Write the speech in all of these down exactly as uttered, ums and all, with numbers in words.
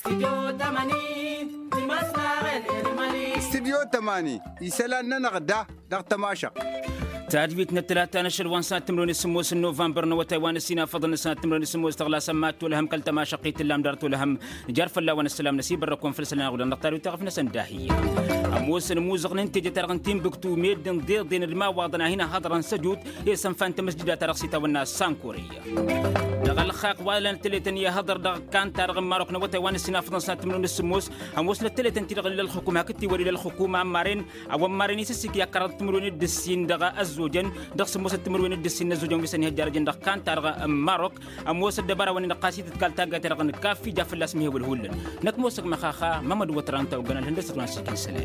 استديو تماني يسالنا نغدا دغ تماشا تعجبتنا الثلاثة نشر وانسان تمرون السموس نوفمبر نو تايوان السينا فضل نسان تمرون السموس تغلا سمات ولهم كل تماشا قيت اللام دارت ولهم جرف الله ونسلام نسيب الركون فلسنا غدا نختار وتغف نسن داهية أموس الموزق ننتج ترغنتين بكتو ميدن دير دين الماء واضنا هنا هضرا سجود يسن فانت مسجدات رقصيتا والناس سانكورية دغل خاق ولا نتلتن يا هضر دغ كان ترغم ماروك نو تايوان السينا فضل نسان تمرون السموس أموس نتلتن ترغل للحكومة كتي ولي للحكومة مارين أو مارين سيسيك يا كرت تمرون الدسين دغ زوجن دخس موسى تمرون الدسين زوجن بسنه جارجن دخ كان ترغ ماروك موسى الدبارة وني نقاسي تتقال تاغا ترغن كافي جاف الله اسمه والهول نك موسى مخاخا محمد وترانتا وغنا الهندسه تنسكن سلام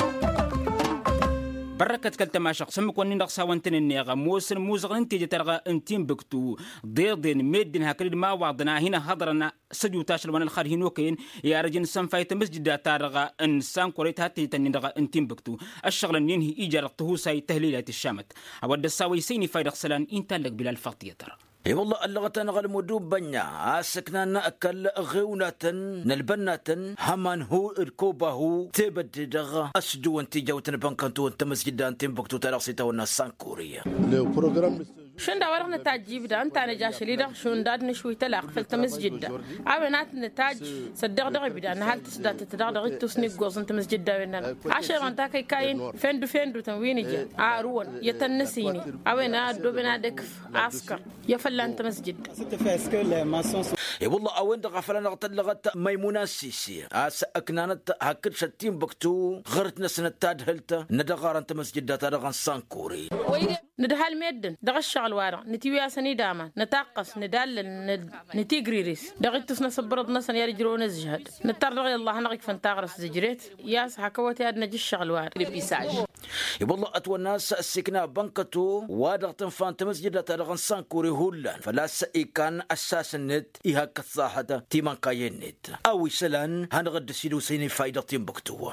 بركة كالتماشق سمك وني نقصا وانتن النيغا موسى موزغ انتي ترغى انتين بكتو ضيضين ميدين هكذا ما وعدنا هنا هضرنا سجو تاشر وانا الخار هنوكين يا رجل سنفايت مسجد تارغى انسان كوريت هاتي تنينغا انتين بكتو الشغل ينهي ايجار تهوساي تهليلات الشامت اود الساوي سيني فايدق سلان انتالك بلا الفاطية ترى اي والله اللغتان غالمودوب بنيا اسكنا اكل غيونة نلبنة همان هو اركوبه تبددغ اسدو انت جوتن بنكنتو انت مسجد انت بكتو ترقصيتا والناس سانكوريا شون دا ورغ نتاج جيب دا انت انا جاش ليدا شون داد نشوي تلاق فلت مسجد دا عاونات نتاج صدق دغ بدا نهال تسدات تدغ تسني غوز انت مسجد دا وينن عشر انت كاي كاين فندو فندو تنويني جا عارون يتنسيني عاونا دوبنا دكف عسكر يفل انت مسجد اي والله اوين غفلنا نغتلغت ميمونه السيسي اس اكنانت هكد شتيم بكتو غرت نسنتاد هلتا ندغار انت مسجد ترغن سانكوري ندهال ميدن دغ الشغل وارا نتيويا سني داما نتاقص ندال نتيغريريس دغيتس نصبرد نسن يرجرون الزجهد نترغي الله نغيك فنتاغرس زجريت ياس حكوتي ادنا جي الشغل وارا بيساج والله اتو الناس السكنه بنكتو وادغ تنفان تمسجد ترغن سانكوري هولان فلا سئكان اساس النت إيهاك الصاحة تيمان كاين نت أو سلان هنغد سيدو سيني فايدة تيمبكتو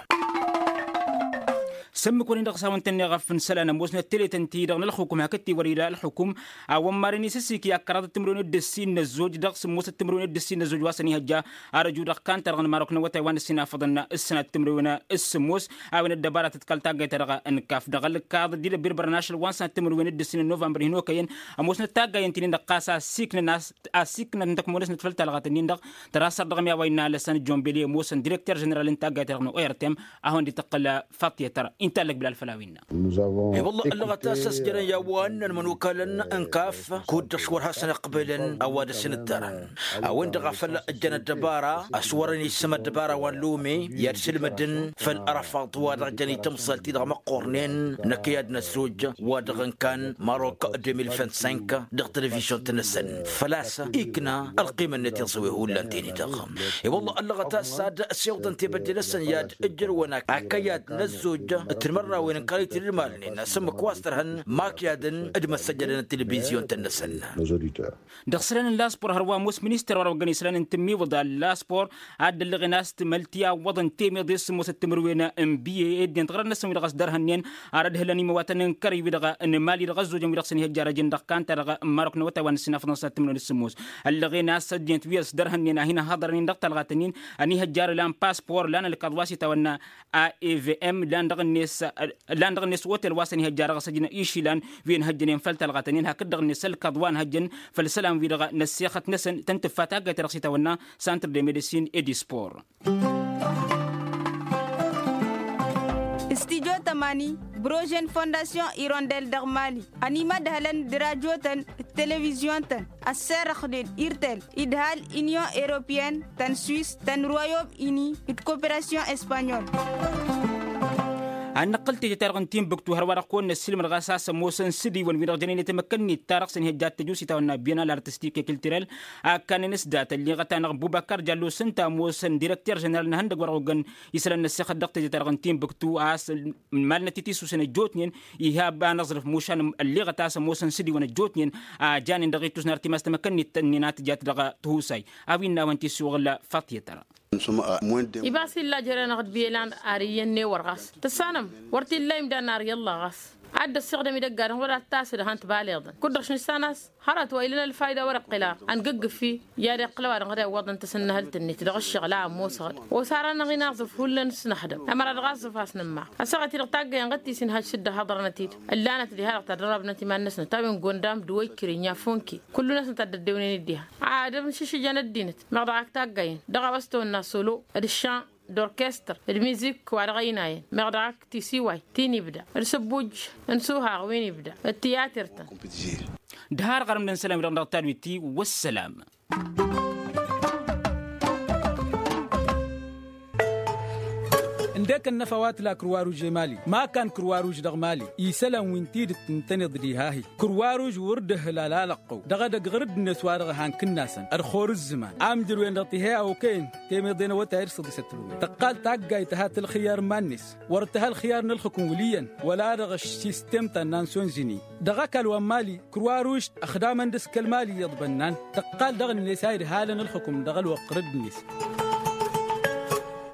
سمك وني دغسا وانتني غفن سلانا موسنا تلي تنتي دغنا الحكم هكتي وريلا الحكم او ماريني سيسيك يا كراد تمرون الدسين الزوج دغس موس تمرون الدسين الزوج واسني هجا ارجو دغ كان ترغن ماروك نو تايوان السنا فضلنا السنه تمرون السموس او الدباره تتكلتا غيترغا انكاف دغل كاد دي بربرناشل وانسان تمرون الدسين نوفمبر هنو كاين موسنا تاغا ينتي دقاسا سيكنا ناس اسيكنا ندك مونس نتفلت لغاتني دغ تراسر دغ ميا وينا لسان جومبيلي موسن ديريكتور جنرال انت غيترغنو ايرتم اهون دي تقل فاطيه ترى انت لك بلا الفلاوين اي والله اللغه تاسس جرا يوان من وكالن انكاف كود شورها سنه قبل اواد سنه الدرن او انت غفل الجن الدباره اسورني السما الدباره واللومي يرسل مدن فالارفاط ودغني تمصل تدغ مقورنين نكياد نسروج ودغن كان ماروك ألفين وخمسة دغ تلفزيون تنسن فلاسه اكنا القيمه التي تسويه ولا انتي دغم اي والله اللغه تاسد سيوط انت بدل سنياد اجر ونك اكياد نزوج تمر وين قريت المال نسم كواسترهن ماكيادن ادم سجلنا التلفزيون تنسن دخسرن لاسبور هروا موس مينستر ورغني سلان انتمي ودا لاسبور عاد اللي ناس ملتيا وضن تيمي ديس موس تمروين ام بي ادين تغرن نسم دغس درهنين ارد هلني مواتن كري بدغ ان مالي دغزو جم دغسن هجارجن دغ كان ترغ مارك نوتا وان سنه فنص تمرون السموس اللي ناس سجنت ويس درهنين هنا حاضرين دغ تلغتنين اني هجار لان باسبور لان القدواسي تونا اي في ام لان دغ الناس لان دغ الناس وتل واسن هجار سجن ايشيلان وين هجنين فلتلغتنين هكدغ النسل كدوان هجن فالسلام في دغ نسيخت نسن تنتفاتا غترخسي تونا سانتر دي ميديسين ايدي سبور Studio Tamani, Brogen Fondation Hirondelle d'Armali, Anima Dahlan de Radio Tan, Télévision Tan, Asser Khdid Irtel, Idhal Union Européenne, Tan Suisse, Tan Royaume-Uni, et Coopération Espagnole. أنا قلت تارغن تيم بكتو هروارا كون السلم الغاساس موسن سدي والميرغ جنين تمكنني تارغ سن هجات تجوسي تاونا بينا الارتستيك كيلتيرال كان نسدات اللي غتانا بوبكر جالو سنتا موسن ديريكتور جنرال نهندق ورغن يسلن السخ دقت تارغن تيم بكتو اس مالنا تيتيسو سن جوتنين يهاب نظرف موشان اللي غتاس موسن سدي ون جوتنين جان دغيتوس نارتي ما تمكنني تنينات جات دغ تهوساي ابينا وانتي سوغلا فاتيه ترى يباسي الله جرينا غد بيلان أريين نورغاس تسانم ورتي الله يمدان نار يلا غاس عد الصغر مدقر ولا التاسر هانت بالغ كدرش نستانس هرت وإلنا الفايدة ورق قلا أنقق في يا رقلا ورغدا وضن تسنه التني تدغش غلا موصغر وصارنا غي ناصف ولا نسنحدم أمر الغاصف أسنما أسغتي رقتاق ينغتي سن هاج شدة حضر نتيت اللانة دي هرق تدرب نتي ما الناس نتابين قندام دوي كرينيا فونكي كل ناس نتددوني نديها عاد مشي جانا الدينت مغدعك تاقين دغا وستو الناس سولو الشان دوركستر الميوزيك وارغيناين مغدعك تيسي واي تيني بدا السبوج انسوها وين يبدا التياتر دهار غرم نسلام رغم تالويتي والسلام. عندك النفوات لا كرواروج مالي ما كان كرواروج دغمالي يسلم وينتيد تنتنض لي هاهي كرواروج ورده لا لا لقو دغد غرد النسوار هان كناسن الخور الزمان امدر وين رطيها او كاين تيمضين وتاير صدي ستلو تقال تاقاي تهات الخيار مانس ورتها الخيار نلخكم وليا ولا رغش سيستم تنانسون زيني دغاك الومالي كرواروج اخدام اندس كالمالي يضبنان تقال دغن اللي ساير هالا نلخكم دغل وقرد نيس